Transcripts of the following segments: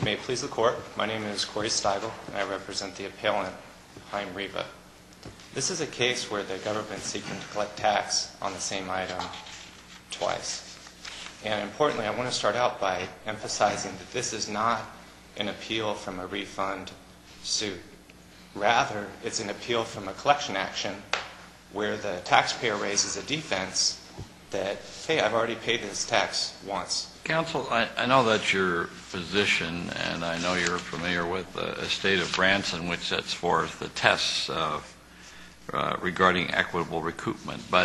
May it please the Court, my name is Corey Steigel, and I represent the appellant, Chaim Riva. This is a case where the government is seeking to collect tax on the same item twice. And importantly, I want to start out by emphasizing that this is not an appeal from a refund suit. Rather, it's an appeal from a collection action where the taxpayer raises a defense that, hey, I've already paid this tax once. Counsel, I know that's your position, and I know you're familiar with the estate of Branson, which sets forth the tests regarding equitable recoupment. But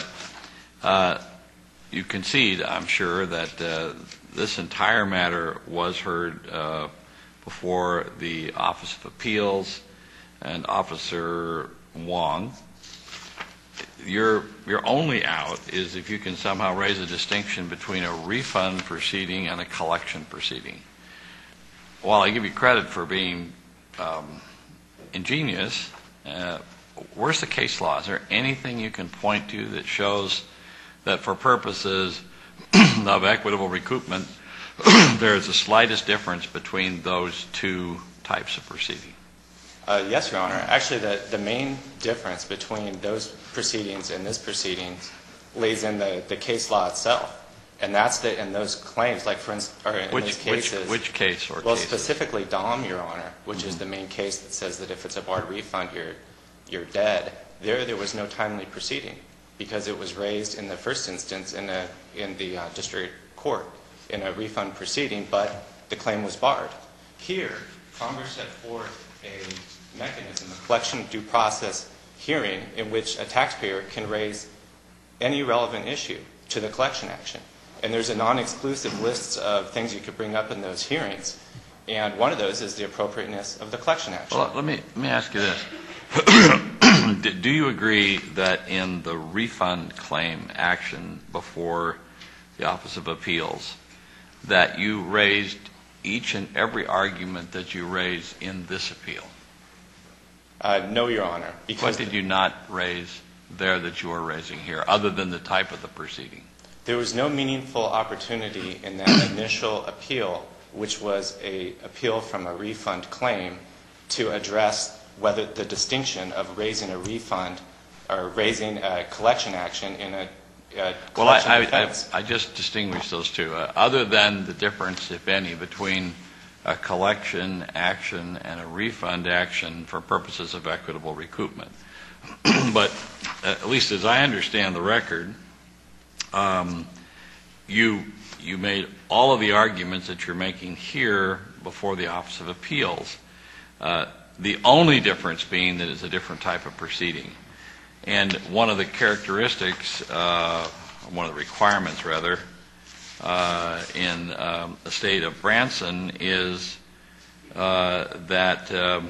you concede, I'm sure, that this entire matter was heard before the Office of Appeals and Officer Wong. Your only out is if you can somehow raise a distinction between a refund proceeding and a collection proceeding. While I give you credit for being ingenious, where's the case law? Is there anything you can point to that shows that for purposes of equitable recoupment, there is the slightest difference between those two types of proceeding? Yes, Your Honor. Actually, the main difference between those proceedings and this proceedings lays in the case law itself. And that's in those claims, like for instance, or in these cases. Which case or Well, cases? specifically Dom, Your Honor, which is the main case that says that if it's a barred refund, you're dead. There was no timely proceeding because it was raised in the first instance in the district court in a refund proceeding, but the claim was barred. Here, Congress set forth a mechanism, a collection due process hearing in which a taxpayer can raise any relevant issue to the collection action. And there's a non-exclusive list of things you could bring up in those hearings. And one of those is the appropriateness of the collection action. Well, let me ask you this. Do you agree that in the refund claim action before the Office of Appeals that you raised each and every argument that you raised in this appeal? No, Your Honor. What did you not raise there that you are raising here, other than the type of the proceeding? There was no meaningful opportunity in that initial appeal, which was an appeal from a refund claim, to address whether the distinction of raising a refund or raising a collection action in a collection defense. I just distinguish those two. Other than the difference, if any, between a collection action and a refund action for purposes of equitable recoupment. But at least as I understand the record, you made all of the arguments that you're making here before the Office of Appeals. The only difference being that it's a different type of proceeding. And one of the characteristics, one of the requirements rather, in the state of Branson is that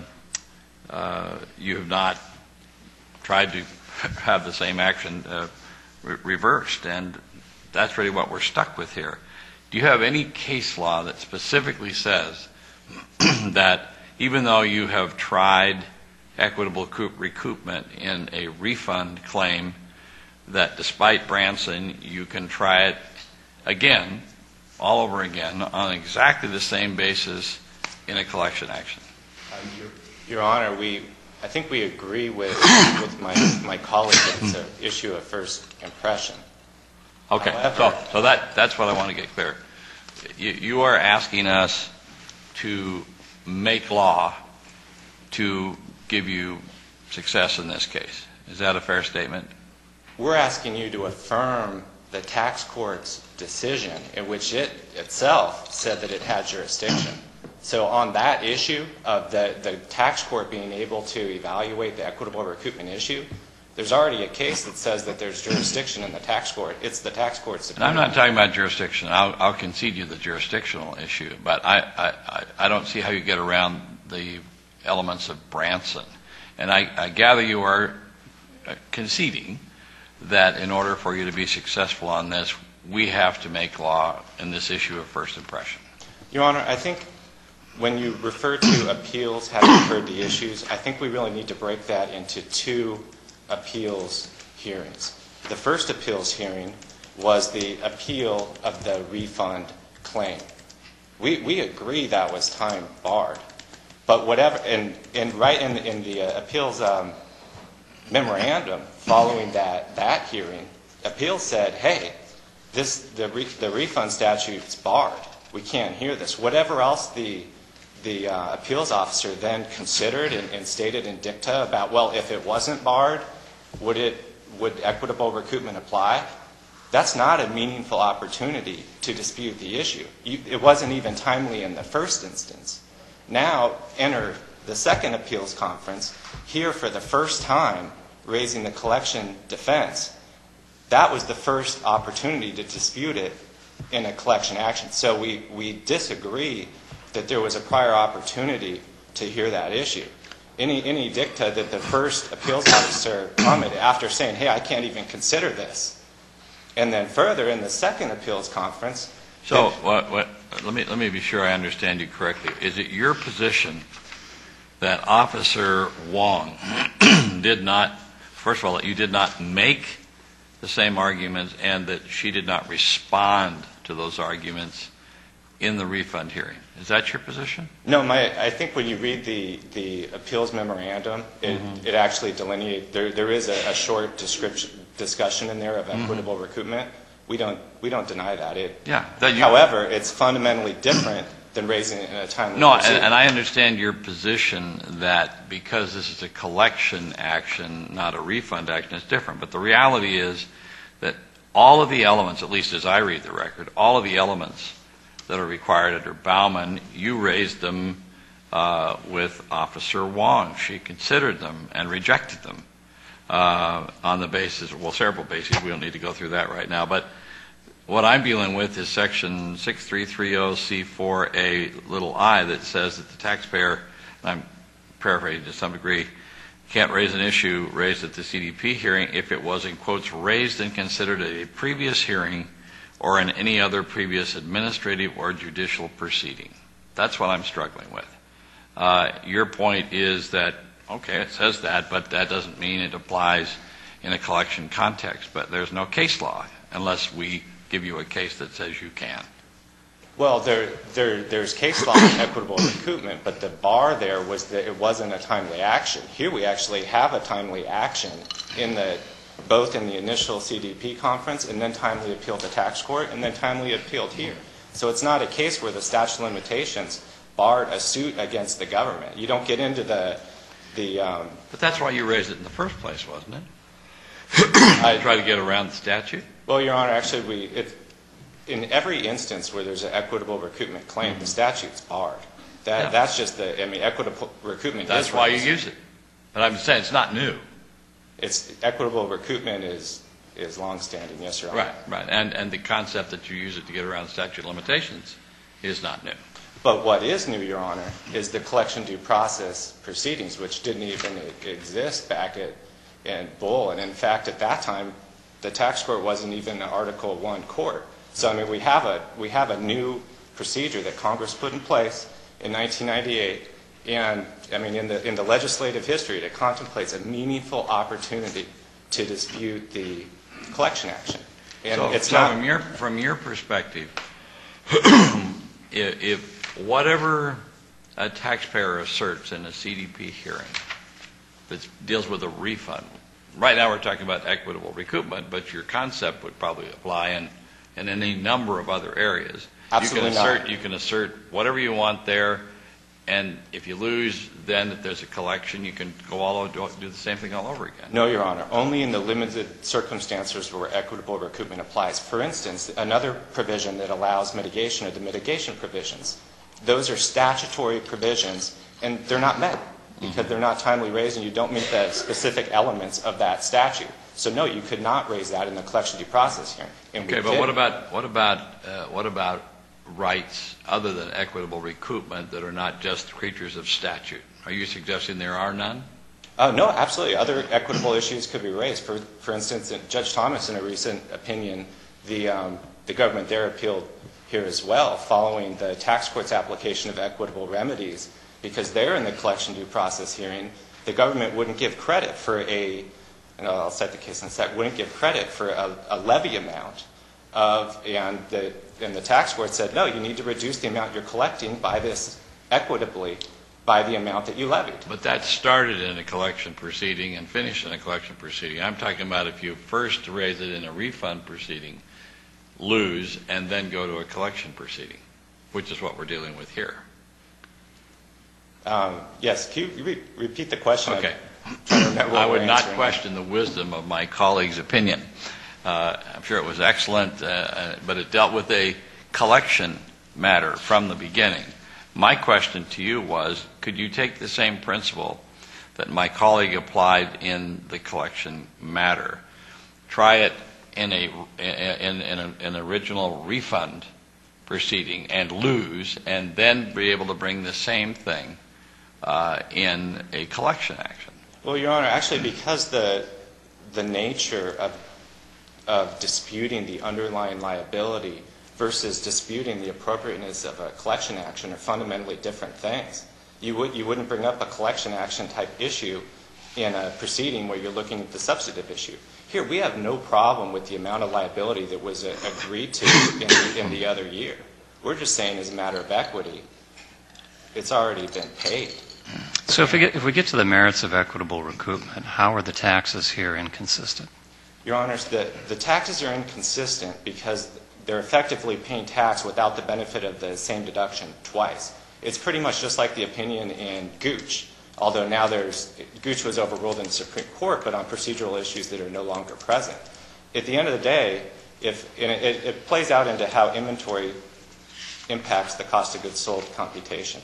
you have not tried to have the same action reversed. And that's really what we're stuck with here. Do you have any case law that specifically says that even though you have tried equitable recoupment in a refund claim, that despite Branson, you can try it again, all over again, on exactly the same basis in a collection action? Your Honor, I think we agree with my colleague that it's an issue of first impression. Okay, so that's what I want to get clear. You are asking us to make law to give you success in this case. Is that a fair statement? We're asking you to affirm the tax court's decision in which it itself said that it had jurisdiction. So on that issue of the tax court being able to evaluate the equitable recoupment issue, there's already a case that says that there's jurisdiction in the tax court. It's the tax court's opinion. I'm not talking about jurisdiction. I'll concede you the jurisdictional issue, but I don't see how you get around the elements of Branson. And I gather you are conceding that in order for you to be successful on this, we have to make law in this issue of first impression. Your Honor, I think when you refer to appeals having heard the issues, I think we really need to break that into two appeals hearings. The first appeals hearing was the appeal of the refund claim. We agree that was time barred. But whatever, and right in the appeals memorandum following that hearing, appeals said, hey, the refund statute's barred. We can't hear this. Whatever else the appeals officer then considered and stated in dicta about, well, if it wasn't barred, would equitable recoupment apply? That's not a meaningful opportunity to dispute the issue. It wasn't even timely in the first instance. Now, enter the second appeals conference, here for the first time, raising the collection defense. That was the first opportunity to dispute it in a collection action. So we disagree that there was a prior opportunity to hear that issue. Any dicta that the first appeals officer commented after saying, hey, I can't even consider this. And then further, in the second appeals conference... So, let me be sure I understand you correctly. Is it your position that Officer Wong did not, first of all, that you did not make the same arguments and that she did not respond to those arguments in the refund hearing? Is that your position? No, I think when you read the appeals memorandum, it actually delineates, there is a short discussion in there of equitable recoupment. We don't deny that. However, it's fundamentally different than raising it in a timely proceeding. And I understand your position that because this is a collection action, not a refund action, it's different. But the reality is that all of the elements, at least as I read the record, all of the elements that are required under Bauman, you raised them with Officer Wong. She considered them and rejected them on the basis, well, several bases. We don't need to go through that right now. But what I'm dealing with is Section 6330C4A that says that the taxpayer, and I'm paraphrasing to some degree, can't raise an issue raised at the CDP hearing if it was, in quotes, raised and considered at a previous hearing or in any other previous administrative or judicial proceeding. That's what I'm struggling with. Your point is that, okay, it says that, but that doesn't mean it applies in a collection context. But there's no case law unless we give you a case that says you can. Well, there's case law on equitable recoupment, but the bar there was that it wasn't a timely action. Here we actually have a timely action both in the initial CDP conference and then timely appealed to tax court and then timely appealed here. So it's not a case where the statute of limitations barred a suit against the government. You don't get into the But that's why you raised it in the first place, wasn't it? To try to get around the statute? Well, Your Honor, actually, in every instance where there's an equitable recoupment claim, the statute's barred. That's just equitable recoupment. That's why you use it. But I'm saying it's not new. Equitable recoupment is longstanding, yes, Your Honor. Right. And the concept that you use it to get around the statute of limitations is not new. But what is new, Your Honor, is the collection due process proceedings, which didn't even exist back in Bull. And in fact, at that time, the tax court wasn't even an Article I court. So, we have a new procedure that Congress put in place in 1998. And, in the legislative history, it contemplates a meaningful opportunity to dispute the collection action. And from your perspective, if whatever a taxpayer asserts in a CDP hearing that deals with a refund, right now we're talking about equitable recoupment, but your concept would probably apply in any number of other areas. Absolutely not. You can assert whatever you want there, and if you lose, then if there's a collection, you can go do the same thing all over again. No, Your Honor. Only in the limited circumstances where equitable recoupment applies. For instance, another provision that allows mitigation are the mitigation provisions. Those are statutory provisions, and they're not met because they're not timely raised, and you don't meet the specific elements of that statute. So, no, you could not raise that in the collection due process hearing. Okay, but what about rights other than equitable recoupment that are not just creatures of statute? Are you suggesting there are none? No, absolutely. Other equitable issues could be raised. For instance, Judge Thomas, in a recent opinion, the government there appealed here as well, following the tax court's application of equitable remedies, because there in the collection due process hearing, the government wouldn't give credit for and I'll set the case in a sec, wouldn't give credit for a levy amount and the the tax court said, no, you need to reduce the amount you're collecting by this equitably by the amount that you levied. But that started in a collection proceeding and finished in a collection proceeding. I'm talking about if you first raise it in a refund proceeding, lose, and then go to a collection proceeding, which is what we're dealing with here. Yes. Can you repeat the question? Okay. I would not question the wisdom of my colleague's opinion. I'm sure it was excellent, but it dealt with a collection matter from the beginning. My question to you was, could you take the same principle that my colleague applied in the collection matter, try it in an original refund proceeding and lose, and then be able to bring the same thing in a collection action? Well, Your Honor, actually, because the nature of disputing the underlying liability versus disputing the appropriateness of a collection action are fundamentally different things. You wouldn't bring up a collection action type issue in a proceeding where you're looking at the substantive issue. Here, we have no problem with the amount of liability that was agreed to in the other year. We're just saying, as a matter of equity, it's already been paid. So if we get to the merits of equitable recoupment, how are the taxes here inconsistent? Your Honors, the taxes are inconsistent because they're effectively paying tax without the benefit of the same deduction twice. It's pretty much just like the opinion in Gooch, although now Gooch was overruled in the Supreme Court, but on procedural issues that are no longer present. At the end of the day, it plays out into how inventory impacts the cost of goods sold computation.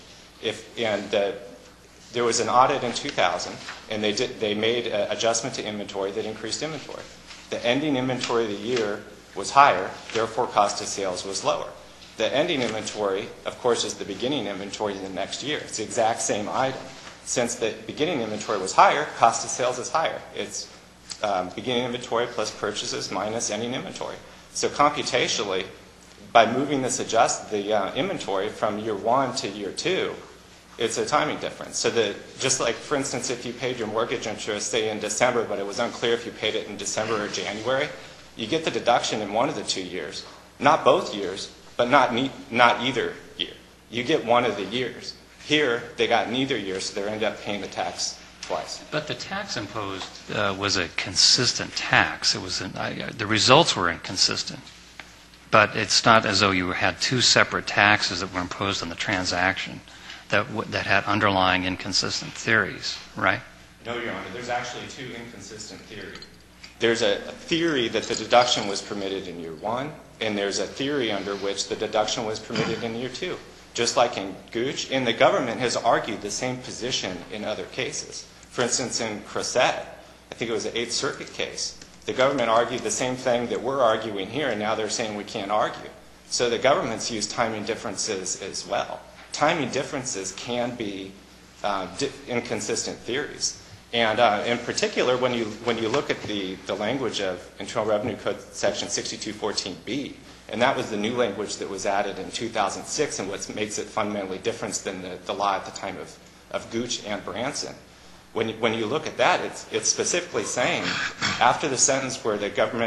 There was an audit in 2000, and they made an adjustment to inventory that increased inventory. The ending inventory of the year was higher, therefore cost of sales was lower. The ending inventory, of course, is the beginning inventory in the next year. It's the exact same item. Since the beginning inventory was higher, cost of sales is higher. It's beginning inventory plus purchases minus ending inventory. So computationally, by moving the inventory from year 1 to year 2, it's a timing difference. So just like, for instance, if you paid your mortgage interest, say, in December, but it was unclear if you paid it in December or January, you get the deduction in one of the 2 years. Not both years, but not either year. You get one of the years. Here, they got neither year, so they end up paying the tax twice. But the tax imposed was a consistent tax. The results were inconsistent. But it's not as though you had two separate taxes that were imposed on the transaction that had underlying inconsistent theories, right? No, Your Honor. There's actually two inconsistent theories. There's a theory that the deduction was permitted in year 1, and there's a theory under which the deduction was permitted in year 2. Just like in Gooch, and the government has argued the same position in other cases. For instance, in Crosset, I think it was an 8th Circuit case, the government argued the same thing that we're arguing here, and now they're saying we can't argue. So the government's used timing differences as well. Timing differences can be inconsistent theories. And in particular, when you look at the language of Internal Revenue Code Section 6214B, and that was the new language that was added in 2006 and what makes it fundamentally different than the law at the time of Gooch and Branson. When you look at that, it's specifically saying after the sentence where the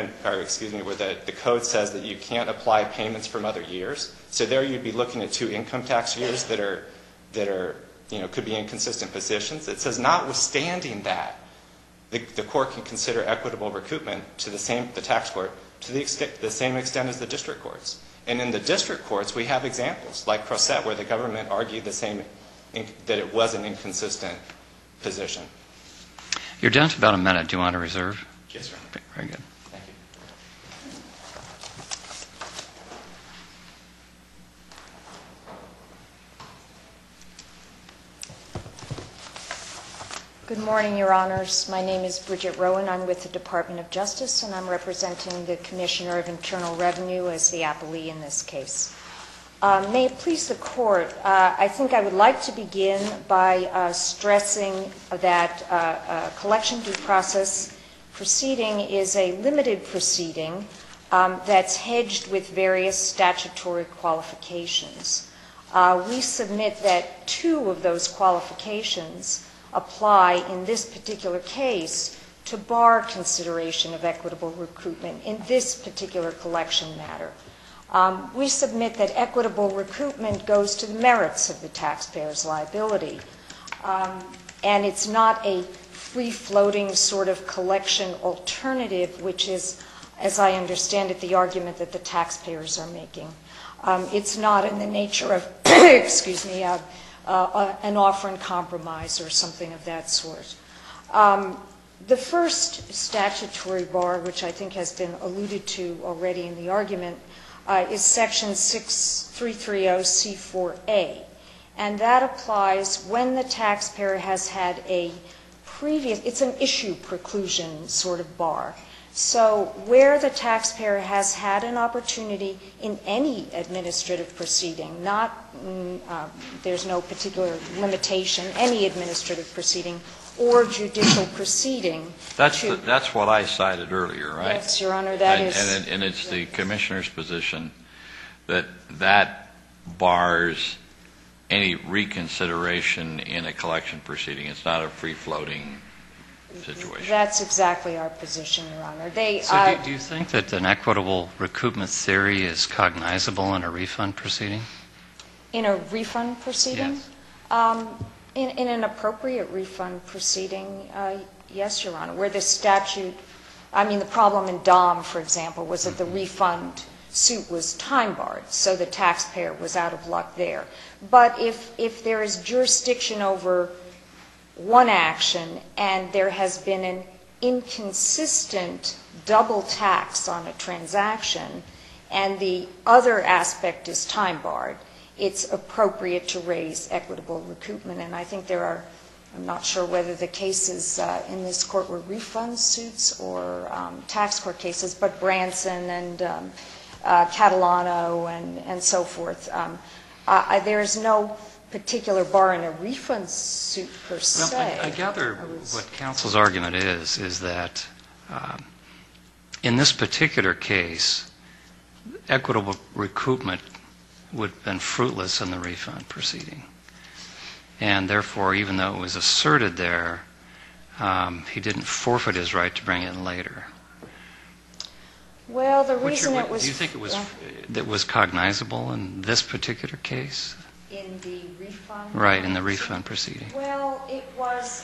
code says that you can't apply payments from other years, so there you'd be looking at two income tax years that are could be inconsistent positions. It says notwithstanding that, the court can consider equitable recoupment to the tax court to the same extent as the district courts. And in the district courts, we have examples like Crosset where the government argued the same, that it was an inconsistent position. You're down to about a minute. Do you want to reserve? Yes, sir. Okay, very good. Thank you. Good morning, Your Honors. My name is Bridget Rowan. I'm with the Department of Justice, and I'm representing the Commissioner of Internal Revenue as the appellee in this case. May it please the Court, I think I would like to begin by stressing that collection due process proceeding is a limited proceeding that's hedged with various statutory qualifications. We submit that two of those qualifications apply in this particular case to bar consideration of equitable recoupment in this particular collection matter. We submit that equitable recoupment goes to the merits of the taxpayer's liability, and it's not a free-floating sort of collection alternative, which is, as I understand it, the argument that the taxpayers are making. It's not in the nature of, excuse me, an offer in compromise or something of that sort. The first statutory bar, which I think has been alluded to already in the argument, is Section 6330C4A, and that applies when the taxpayer has had a previous, it's an issue preclusion sort of bar. So where the taxpayer has had an opportunity in any administrative proceeding, there's no particular limitation, any administrative proceeding or judicial proceeding. That's what I cited earlier, right? Yes, Your Honor, that is. And it's the Commissioner's position that that bars any reconsideration in a collection proceeding. It's not a free-floating situation. That's exactly our position, Your Honor. So do you think that an equitable recoupment theory is cognizable in a refund proceeding? In a refund proceeding? Yes. In an appropriate refund proceeding, yes, Your Honor, where the statute, the problem in Dom, for example, was that the refund suit was time-barred, so the taxpayer was out of luck there. But if there is jurisdiction over one action and there has been an inconsistent double tax on a transaction and the other aspect is time-barred, it's appropriate to raise equitable recoupment. And I think there are, I'm not sure whether the cases in this court were refund suits or tax court cases, but Branson and Catalano and so forth. There is no particular bar in a refund suit per se. Well, I gather what counsel's argument is that in this particular case, equitable recoupment would have been fruitless in the refund proceeding. And therefore, even though it was asserted there, he didn't forfeit his right to bring it in later. Well, the reason it was... Do you think it was cognizable in this particular case? In the refund? Right, in the refund proceeding. Well, it was...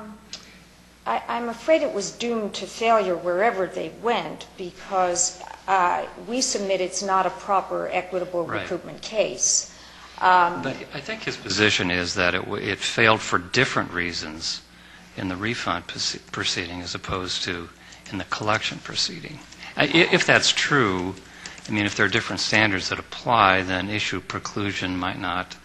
I'm afraid it was doomed to failure wherever they went because we submit it's not a proper equitable recoupment case. But I think his position is that it failed for different reasons in the refund proceeding as opposed to in the collection proceeding. If that's true, if there are different standards that apply, then issue preclusion might not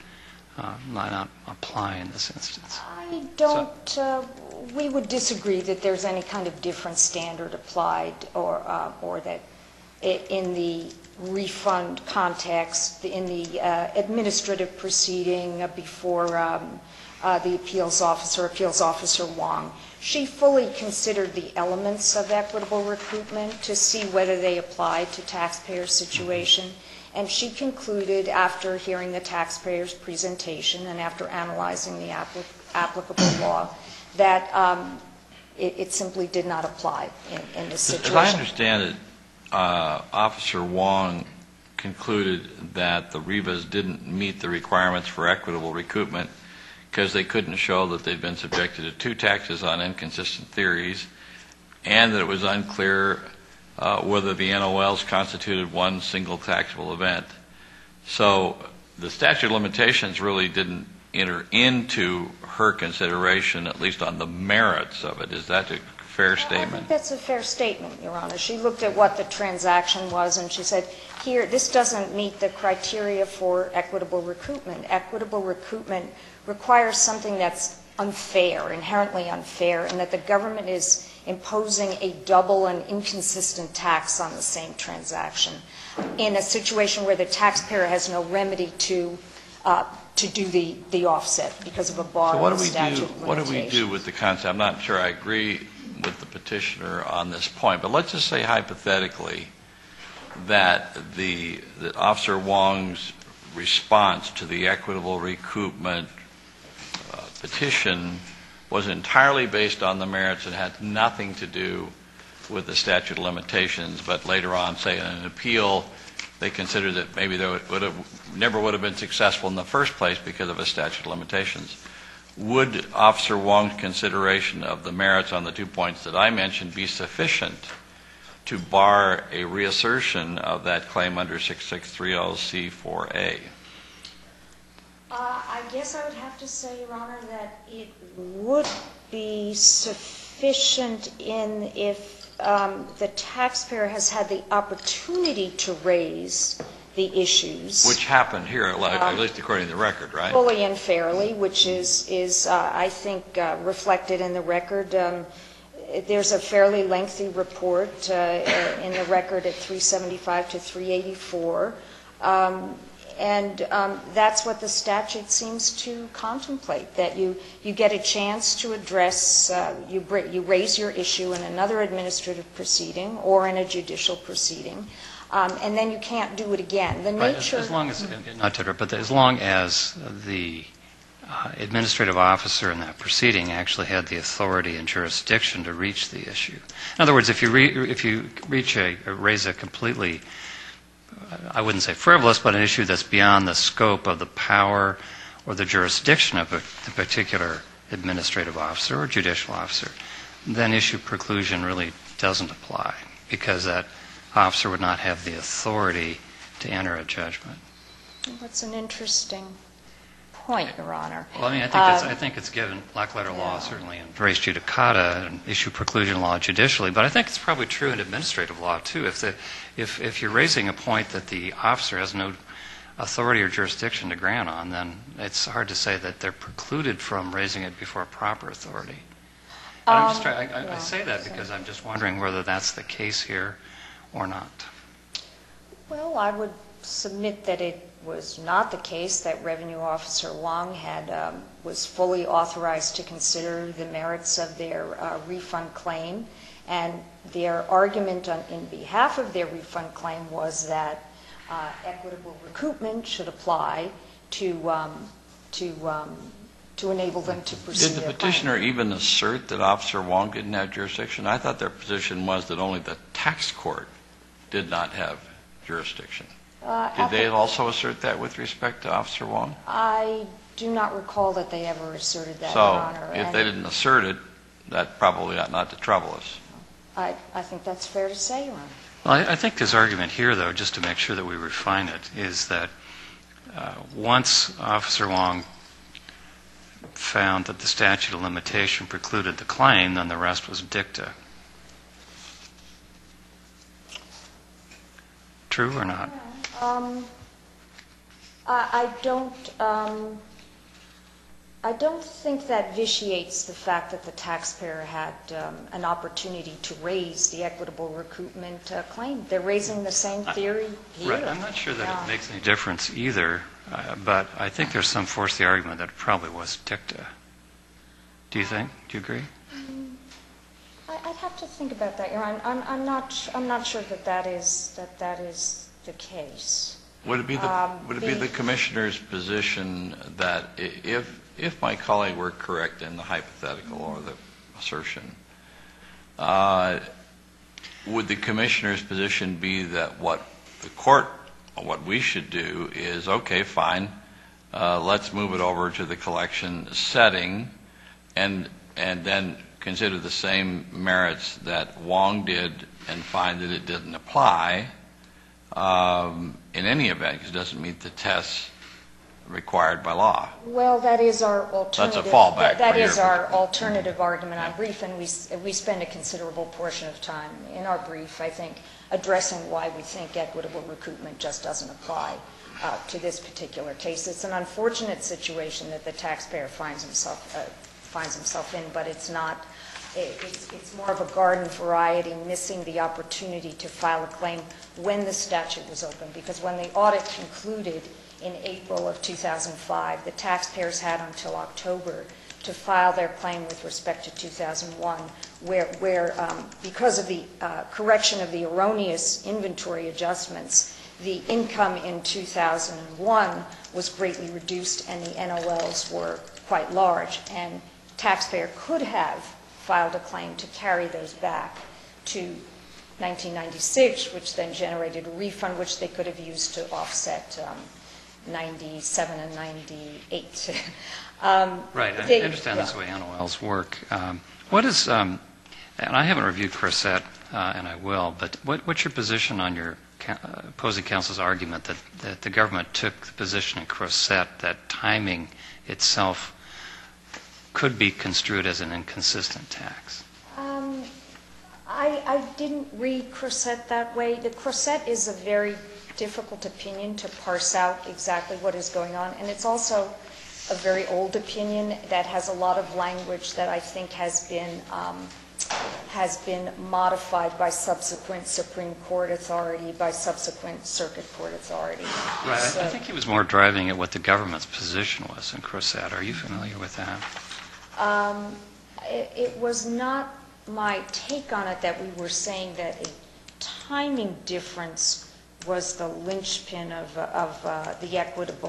apply in this instance. I don't... we would disagree that there's any kind of different standard applied or that in the refund context, in the administrative proceeding before the appeals officer Wong. She fully considered the elements of equitable recoupment to see whether they applied to taxpayers' situation, and she concluded after hearing the taxpayer's presentation and after analyzing the applicable law that it simply did not apply in this situation. As I understand it, Officer Wong concluded that the Rivas didn't meet the requirements for equitable recoupment because they couldn't show that they'd been subjected to two taxes on inconsistent theories and that it was unclear whether the NOLs constituted one single taxable event. So the statute of limitations really didn't enter into her consideration, at least on the merits of it. Is that a fair statement? I think that's a fair statement, Your Honor. She looked at what the transaction was and she said, here, this doesn't meet the criteria for equitable recoupment. Equitable recoupment requires something that's unfair, inherently unfair, and that the government is imposing a double and inconsistent tax on the same transaction in a situation where the taxpayer has no remedy to do the offset because of a bar in the statute of limitations. What do we do with the concept? I'm not sure I agree with the petitioner on this point, but let's just say hypothetically that Officer Wong's response to the equitable recoupment petition was entirely based on the merits and had nothing to do with the statute of limitations, but later on, say in an appeal, they considered that maybe they never would have been successful in the first place because of a statute of limitations. Would Officer Wong's consideration of the merits on the 2 points that I mentioned be sufficient to bar a reassertion of that claim under 6630C4A? I guess I would have to say, Your Honor, that it would be sufficient if the taxpayer has had the opportunity to raise the issues. Which happened here, at least according to the record, right? Fully and fairly, which is I think, reflected in the record. There's a fairly lengthy report in the record at 375 to 384. And that's what the statute seems to contemplate, that you get a chance to address, you raise your issue in another administrative proceeding or in a judicial proceeding, and then you can't do it again. The nature... As long as, not to interrupt, but as long as the administrative officer in that proceeding actually had the authority and jurisdiction to reach the issue. In other words, if you raise a completely, I wouldn't say frivolous, but an issue that's beyond the scope of the power or the jurisdiction of a particular administrative officer or judicial officer, then issue preclusion really doesn't apply because that officer would not have the authority to enter a judgment. That's an interesting point, Your Honor. Well, I mean, I think it's given black-letter law, certainly, and res judicata and issue preclusion law judicially, but I think it's probably true in administrative law, too. If you're raising a point that the officer has no authority or jurisdiction to grant on, then it's hard to say that they're precluded from raising it before proper authority. I say that because I'm just wondering whether that's the case here or not. Well, I would submit that it was not the case, that Revenue Officer Wong was fully authorized to consider the merits of their refund claim, and their argument in behalf of their refund claim was that equitable recoupment should apply to enable them to pursue Did the their petitioner claim. even assert that Officer Wong didn't have jurisdiction? I thought their position was that only the tax court did not have jurisdiction. Did they also assert that with respect to Officer Wong? I do not recall that they ever asserted that, Your Honor. So if they didn't assert it, that probably ought not to trouble us. I think that's fair to say, Your Honor. Well, I think his argument here, though, just to make sure that we refine it, is that once Officer Wong found that the statute of limitation precluded the claim, then the rest was dicta. True or not? I don't think that vitiates the fact that the taxpayer had an opportunity to raise the equitable recoupment claim. They're raising the same theory here. Right. I'm not sure that it makes any difference either, but I think there's some force to the argument that it probably was dicta. Do you think? Do you agree? I'd have to think about that, Your Honor. I'm not sure that is the case. Would it be the commissioner's position that if my colleague were correct in the hypothetical or the assertion, would the commissioner's position be that what we should do is, okay, fine, let's move it over to the collection setting and then consider the same merits that Wong did and find that it didn't apply in any event because it doesn't meet the tests required by law? Well, that is our alternative. That's a fallback. That is our alternative argument on brief, and we spend a considerable portion of time in our brief, I think, addressing why we think equitable recoupment just doesn't apply to this particular case. It's an unfortunate situation that the taxpayer finds himself in, but it's not. It's more of a garden variety, missing the opportunity to file a claim when the statute was open, because when the audit concluded in April of 2005, the taxpayers had until October to file their claim with respect to 2001, where because of the correction of the erroneous inventory adjustments, the income in 2001 was greatly reduced and the NOLs were quite large, and taxpayer could have filed a claim to carry those back to 1996, which then generated a refund which they could have used to offset 97 and 98. Right, I understand that's the way NOLs work. What is, and I haven't reviewed Croisset, and I will, but what's your position on your opposing counsel's argument that the government took the position in Croisset that timing itself could be construed as an inconsistent tax? I didn't read Croisset that way. The Croisset is a very difficult opinion to parse out exactly what is going on, and it's also a very old opinion that has a lot of language that I think has been modified by subsequent Supreme Court authority, by subsequent Circuit Court authority. Right. So, I think he was more driving at what the government's position was in Croisset. Are you familiar with that? it was not my take on it that we were saying that a timing difference was the linchpin of the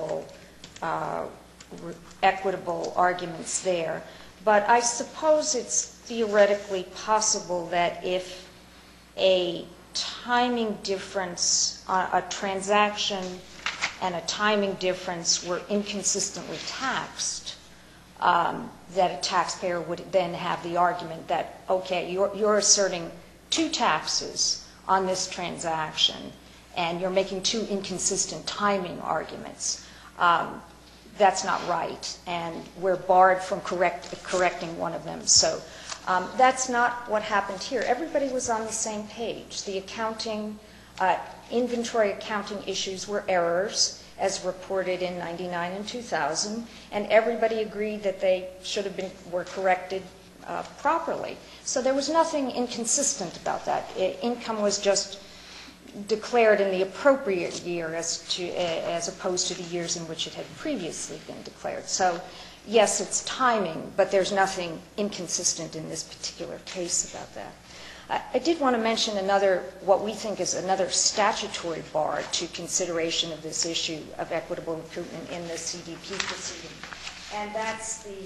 equitable arguments there. But I suppose it's theoretically possible that if a timing difference, a transaction and a timing difference were inconsistently taxed, that a taxpayer would then have the argument that, okay, you're asserting two taxes on this transaction, and you're making two inconsistent timing arguments. That's not right, and we're barred from correcting one of them. So that's not what happened here. Everybody was on the same page. The inventory accounting issues were errors, as reported in 99 and 2000, and everybody agreed that they were corrected properly. So there was nothing inconsistent about that. Income was just declared in the appropriate year as opposed to the years in which it had previously been declared. So yes, it's timing, but there's nothing inconsistent in this particular case about that. I did want to mention what we think is another statutory bar to consideration of this issue of equitable recoupment in the CDP proceeding, and that's the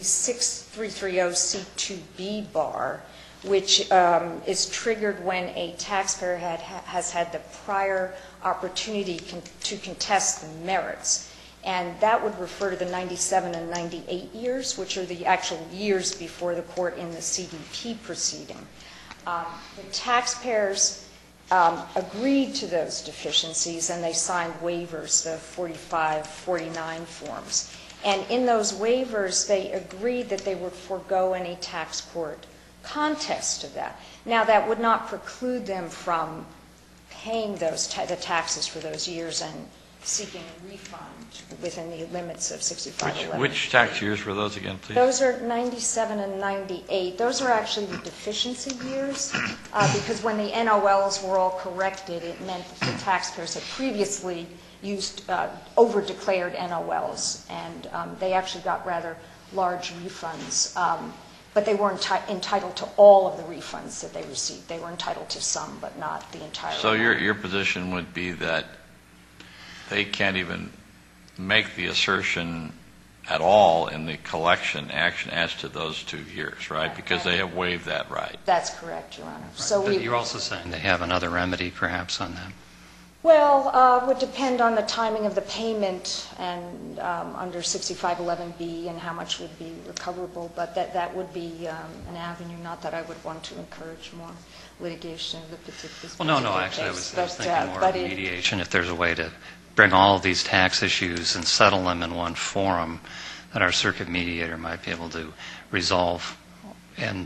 6330C2B bar, which is triggered when a taxpayer has had the prior opportunity to contest the merits. And that would refer to the 97 and 98 years, which are the actual years before the court in the CDP proceeding. The taxpayers agreed to those deficiencies, and they signed waivers, the 45, 49 forms. And in those waivers, they agreed that they would forego any tax court contest of that. Now, that would not preclude them from paying the taxes for those years and seeking a refund within the limits of 6511. Which tax years were those again, please? Those are 97 and 98. Those are actually the deficiency years, because when the NOLs were all corrected, it meant that the taxpayers had previously used over-declared NOLs, and they actually got rather large refunds. But they weren't entitled to all of the refunds that they received. They were entitled to some, but not the entire So amount. your position would be that they can't even make the assertion at all in the collection action as to those 2 years, right? Because they have waived that right. That's correct, Your Honor. Right. So But you're also saying they have another remedy perhaps on that? Well, it would depend on the timing of the payment and under 6511B and how much would be recoverable, but that would be an avenue, not that I would want to encourage more litigation of the particular Well, no, actually, I was thinking more of mediation. If there's a way to bring all of these tax issues and settle them in one forum, that our circuit mediator might be able to resolve and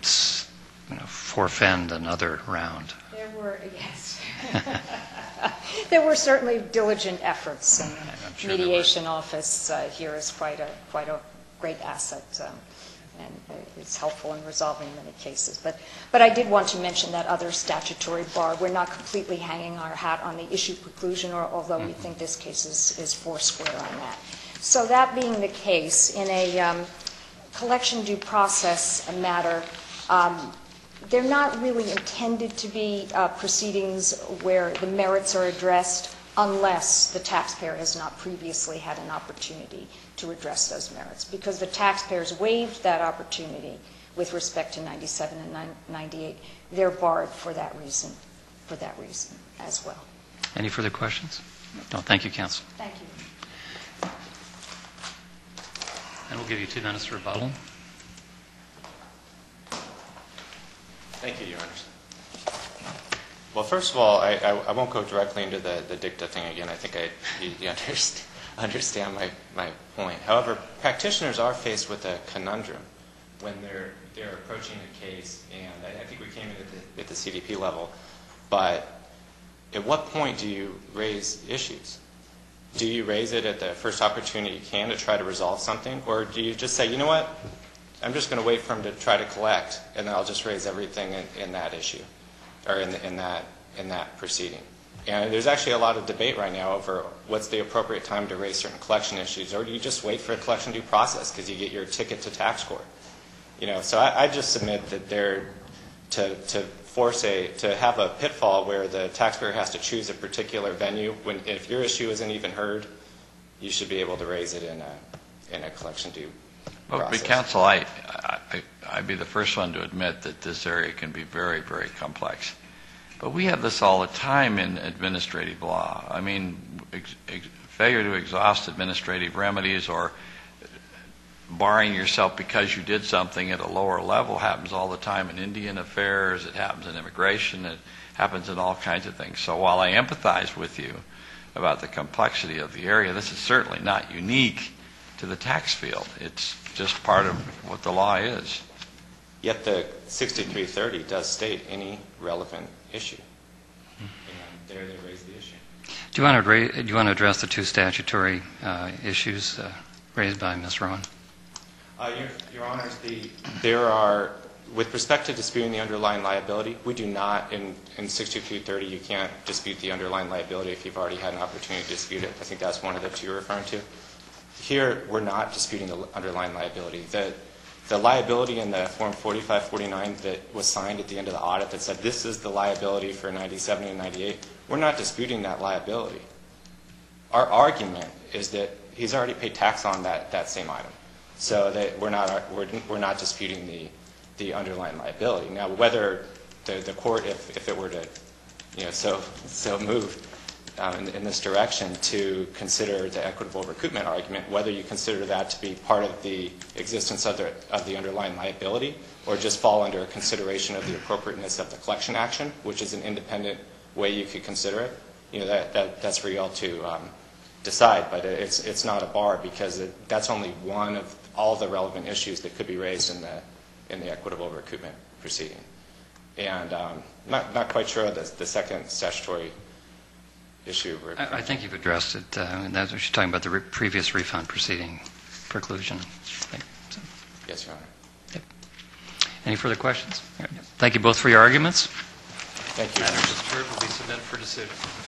forfend another round. There were, yes. There were certainly diligent efforts, and the mediation office here is quite a great asset, and it's helpful in resolving many cases. But I did want to mention that other statutory bar. We're not completely hanging our hat on the issue preclusion, although we think this case is foursquare on that. So that being the case, in a collection due process matter, they're not really intended to be proceedings where the merits are addressed unless the taxpayer has not previously had an opportunity to address those merits, because the taxpayers waived that opportunity with respect to 97 and 98. They're barred for that reason. for that reason as well. Any further questions? No, thank you, counsel. Thank you. And we'll give you 2 minutes for rebuttal. Thank you, Your Honors. Well, first of all, I won't go directly into the dicta thing again. I think you understand my point. However, practitioners are faced with a conundrum when they're approaching a case, and I think we came in at the CDP level, but at what point do you raise issues? Do you raise it at the first opportunity you can to try to resolve something, or do you just say, you know what, I'm just going to wait for him to try to collect, and then I'll just raise everything in that issue, or in that proceeding? And there's actually a lot of debate right now over what's the appropriate time to raise certain collection issues, or do you just wait for a collection due process because you get your ticket to tax court? So I just submit that to have a pitfall where the taxpayer has to choose a particular venue, if your issue isn't even heard, you should be able to raise it in a collection due process. But counsel, I'd be the first one to admit that this area can be very, very complex. But we have this all the time in administrative law. I mean, failure to exhaust administrative remedies or barring yourself because you did something at a lower level happens all the time in Indian affairs, it happens in immigration, it happens in all kinds of things. So while I empathize with you about the complexity of the area, this is certainly not unique to the tax field. It's just part of what the law is. Yet the 6330 does state any relevant issue. And there they raise the issue. Do you want to address the 2 statutory issues raised by Ms. Rowan? Your Honors, there are, with respect to disputing the underlying liability, we do not, in 6330, you can't dispute the underlying liability if you've already had an opportunity to dispute it. I think that's one of the 2 you're referring to. Here, we're not disputing the underlying liability. The liability in the Form 4549 that was signed at the end of the audit that said this is the liability for 97 and 98, we're not disputing that liability. Our argument is that he's already paid tax on that same item. So that we're not disputing the underlying liability. Now, whether the court, if it were to, so move in this direction to consider the equitable recoupment argument, whether you consider that to be part of the existence of the underlying liability, or just fall under a consideration of the appropriateness of the collection action, which is an independent way you could consider it. That's for you all to decide, but it's not a bar because that's only one of all the relevant issues that could be raised in the equitable recoupment proceeding. And not quite sure of the second statutory issue. I think you've addressed it. And that's what you're talking about, the previous refund proceeding preclusion. Yes, Your Honor. Yep. Any further questions? Thank you both for your arguments. Thank you. Matters will be submitted for decision.